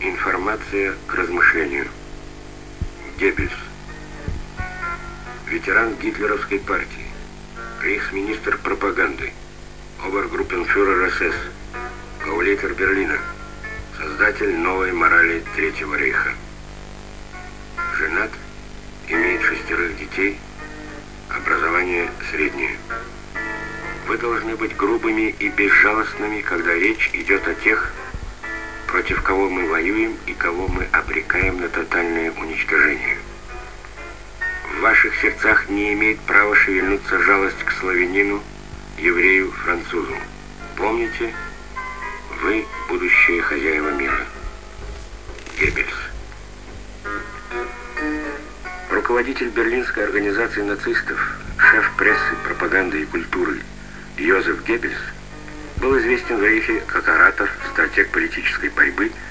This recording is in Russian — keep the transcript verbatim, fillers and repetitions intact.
Информация к размышлению. Геббельс. Ветеран гитлеровской партии, рейхсминистр пропаганды, обергруппенфюрер СС, гауляйтер Берлина, создатель новой морали Третьего рейха. Женат, имеет шестерых детей, образование среднее. Вы должны быть грубыми и безжалостными, когда речь идет о тех, против кого мы воюем и кого мы обрекаем на тотальное уничтожение. В ваших сердцах не имеет права шевельнуться жалость к славянину, еврею, французу. Помните, вы будущие хозяева мира. Геббельс. Руководитель берлинской организации нацистов, шеф прессы, пропаганды и культуры Йозеф Геббельс был известен в Рейхе как оратор, стратег политической борьбы